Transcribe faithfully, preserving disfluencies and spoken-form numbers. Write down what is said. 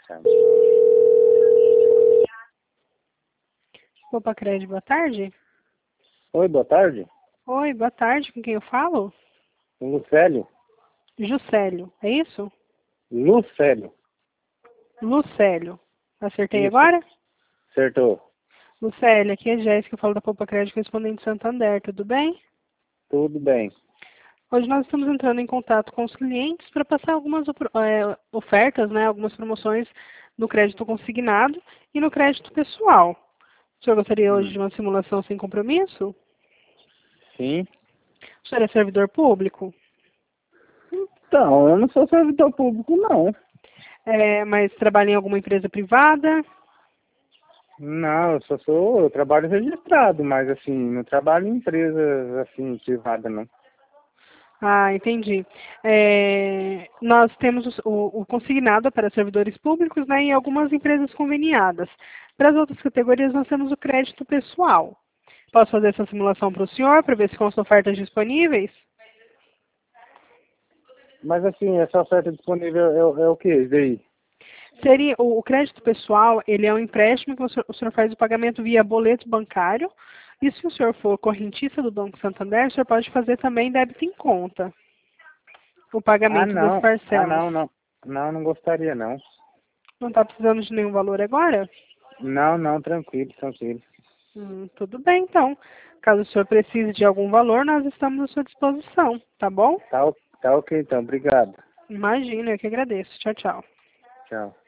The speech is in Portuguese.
Tchau. Opa, Crédito, boa tarde. Oi, boa tarde. Oi, boa tarde, com quem eu falo? Lucélio. Juscelio, é isso? Lucélio. Lucélio. Acertei Isso. agora? Acertou. Lucélio, aqui é Jéssica, eu falo da Poupa Crédito Correspondente Santander, tudo bem? Tudo bem. Hoje nós estamos entrando em contato com os clientes para passar algumas é, ofertas, né, algumas promoções no crédito consignado e no crédito pessoal. O senhor gostaria hoje Hum. de uma simulação sem compromisso? Sim. O senhor é servidor público? Então, eu não sou servidor público, não. É, mas trabalha em alguma empresa privada? Não, eu só sou, eu trabalho registrado, mas assim, não trabalho em empresa assim, privada, não. Ah, entendi. É, nós temos o, o consignado para servidores públicos, né, e algumas empresas conveniadas. Para as outras categorias, nós temos o crédito pessoal. Posso fazer essa simulação para o senhor, para ver se constam ofertas disponíveis? Mas assim, essa oferta disponível é, é o que? Isso daí? Seria, o, o crédito pessoal, ele é um empréstimo que o senhor, o senhor faz o pagamento via boleto bancário. E se o senhor for correntista do Banco Santander, o senhor pode fazer também débito em conta, o Ah, pagamento das não. Ah, parcelas. não, não. Não, não gostaria, não. Não está precisando de nenhum valor agora? Não, não, tranquilo, tranquilo. Hum, tudo bem, então. Caso o senhor precise de algum valor, nós estamos à sua disposição, tá bom? Tá, o- tá ok, então. Obrigado. Imagina, eu que agradeço. Tchau, tchau. Tchau.